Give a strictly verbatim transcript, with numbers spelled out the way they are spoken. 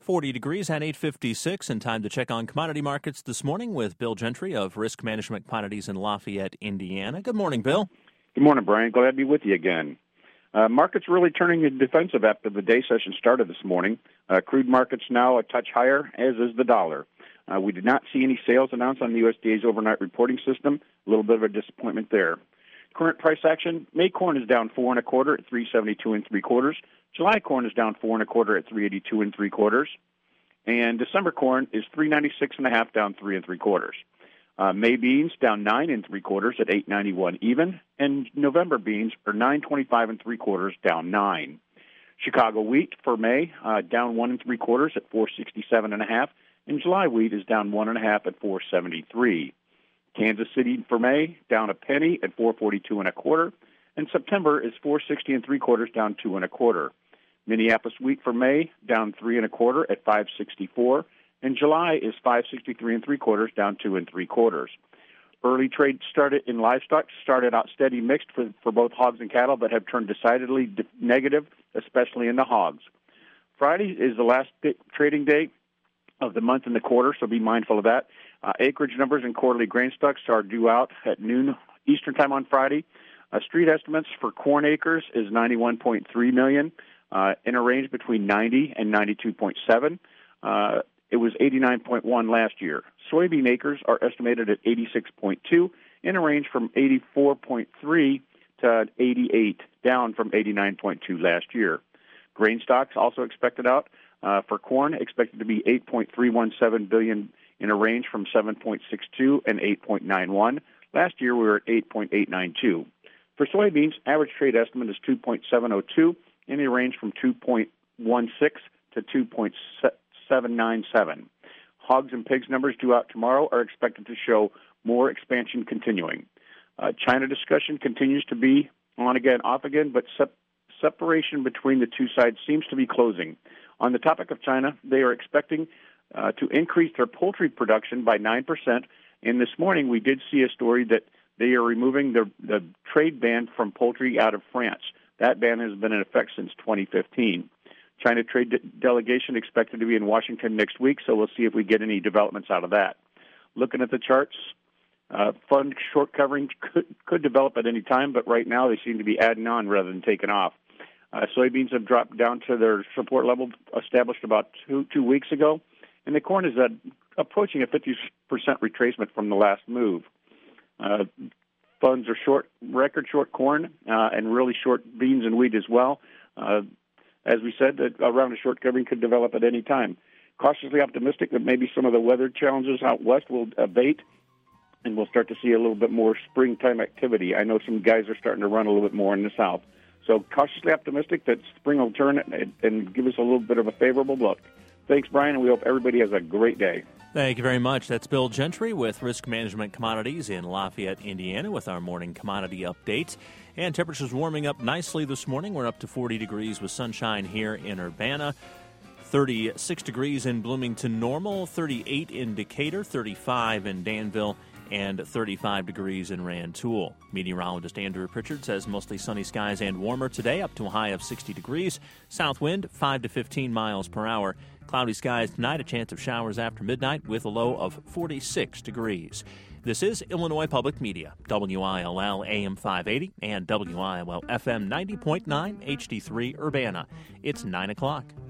forty degrees at eight fifty-six, and time to check on commodity markets this morning with Bill Gentry of Risk Management Commodities in Lafayette, Indiana. Good morning, Bill. Good morning, Brian. Glad to be with you again. Uh, markets really turning defensive after the day session started this morning. Uh, crude markets now a touch higher, as is the dollar. Uh, we did not see any sales announced on the U S D A's overnight reporting system. A little bit of a disappointment there. Current price action: May corn is down four and a quarter at three seventy-two and three quarters. July corn is down four and a quarter at three eighty-two and three quarters. And December corn is three ninety-six and a half, down three and three quarters. Uh, May beans down nine and three quarters at eight ninety-one even, and November beans are nine twenty-five and three quarters, down nine. Chicago wheat for May uh, down one and three quarters at four sixty-seven and a half, and July wheat is down one and a half at four seventy-three. Kansas City for May down a penny at four forty-two and a quarter, and September is four sixty and three quarters, down two and a quarter. Minneapolis wheat for May down three and a quarter at five sixty-four, and July is five sixty-three and three quarters, down two and three quarters. Early trade started in livestock started out steady mixed for, for both hogs and cattle, but have turned decidedly de- negative, especially in the hogs. Friday is the last bit trading day of the month and the quarter, so be mindful of that. Uh, acreage numbers and quarterly grain stocks are due out at noon Eastern time on Friday. Uh, street estimates for corn acres is ninety-one point three million, uh, in a range between ninety and ninety-two point seven. Uh, it was eighty-nine point one last year. Soybean acres are estimated at eighty-six point two, in a range from eighty-four point three to eighty-eight, down from eighty-nine point two last year. Grain stocks also expected out uh, for corn, expected to be eight point three one seven billion, in a range from seven point six two and eight point nine one. Last year, we were at eight point eight nine two. For soybeans, average trade estimate is two point seven oh two, in a range from two point one six to two point seven nine seven. Hogs and pigs numbers due out tomorrow are expected to show more expansion continuing. Uh, China discussion continues to be on again, off again, but sep- separation between the two sides seems to be closing. On the topic of China, they are expecting uh, to increase their poultry production by nine percent. And this morning we did see a story that they are removing the, the trade ban from poultry out of France. That ban has been in effect since twenty fifteen. China trade de- delegation expected to be in Washington next week, so we'll see if we get any developments out of that. Looking at the charts, uh, fund short covering could, could develop at any time, but right now they seem to be adding on rather than taking off. Uh, soybeans have dropped down to their support level established about two two weeks ago, and the corn is at, approaching a fifty percent retracement from the last move. Uh, funds are short, record short corn, uh, and really short beans and wheat as well. Uh, as we said, that a round of short covering could develop at any time. Cautiously optimistic that maybe some of the weather challenges out west will abate, and we'll start to see a little bit more springtime activity. I know some guys are starting to run a little bit more in the south. So cautiously optimistic that spring will turn and, and give us a little bit of a favorable look. Thanks, Brian, and we hope everybody has a great day. Thank you very much. That's Bill Gentry with Risk Management Commodities in Lafayette, Indiana, with our morning commodity updates. And temperatures warming up nicely this morning. We're up to forty degrees with sunshine here in Urbana, thirty-six degrees in Bloomington Normal, thirty-eight in Decatur, thirty-five in Danville, and thirty-five degrees in Rantoul. Meteorologist Andrew Pritchard says mostly sunny skies and warmer today, up to a high of sixty degrees. South wind, five to fifteen miles per hour. Cloudy skies tonight, a chance of showers after midnight with a low of forty-six degrees. This is Illinois Public Media, W I L L A M five eighty and W I L L F M ninety point nine H D three Urbana. It's nine o'clock.